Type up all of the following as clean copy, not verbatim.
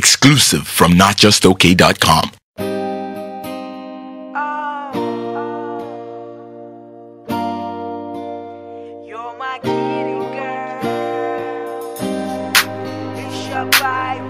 Exclusive from NotJustOK.com. You're my kitty girl. It's your vibe.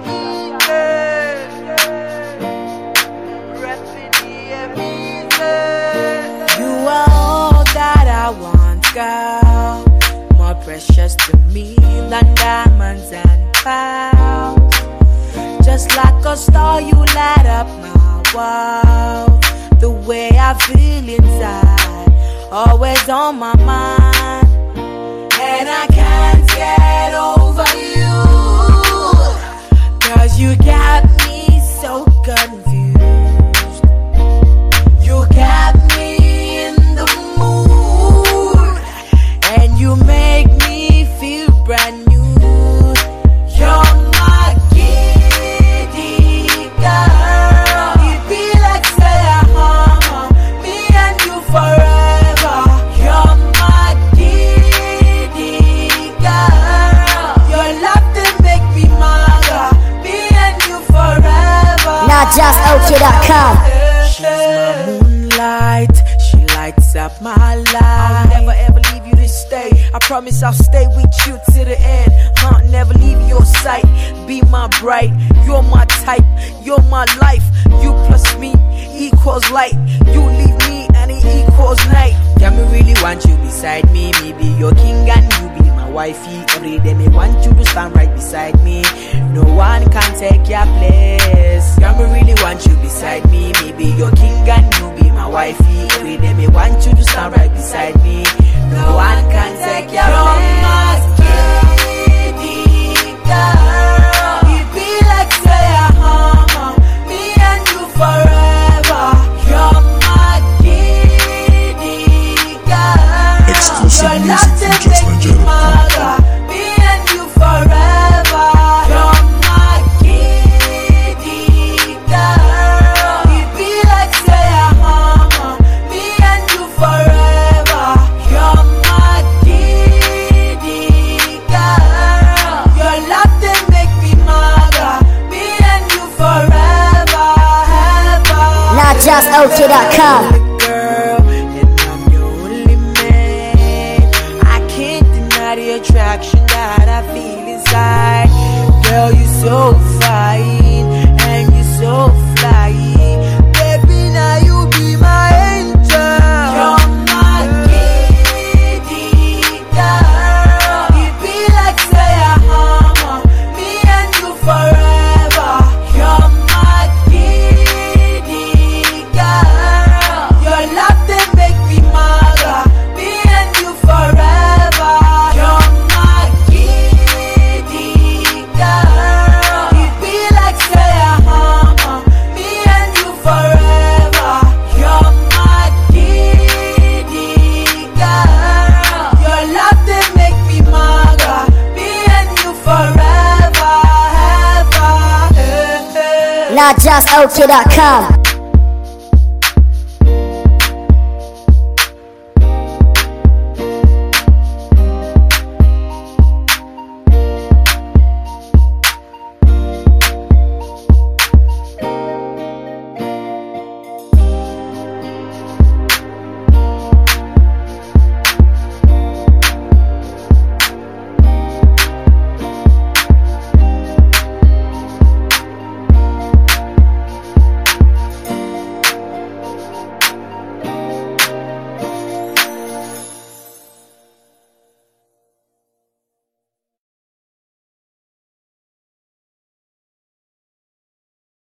You are all that I want, girl. More precious to me than diamonds and pearls. Just like a star, you light up my world. The way I feel inside, always on my mind. And I can't get over you, 'cause you got me so confused. You got me in the mood, and you make me feel brand new. You're my kitty girl. It be like say me and you forever. You're my kitty girl. Your love they make me mother. Me and you forever. NotJustOK.com. She's my moonlight. She lights up my life. I'll never ever leave you to stay. I promise I'll stay with you to the end. Never leave your sight. Be my bright. You're my type. You're my life. You plus me equals light. You leave me and it equals night. Yeah, me really want you beside me. Me be your king and you be my wifey. Every day me want you to stand right beside me. No one can take your place. Yeah, me really want you beside me. Me be your king and you be my wifey. Every day me want you to stand right beside me. No one can take your place. Exclusive music from JustNigeria.com. Me and you forever. You're my kitty girl. It be like say me and you forever. You're my kitty girl. Your love they make me mother. Me and you forever, ever. NotJustOK.com. The attraction that I feel inside. Girl, you so fine and you so fly. Baby, now you be my angel. You're my kitty girl. It be like say me and you forever. You're my kitty girl. Your love they make me mother. Me and you forever. NotJustOK.com.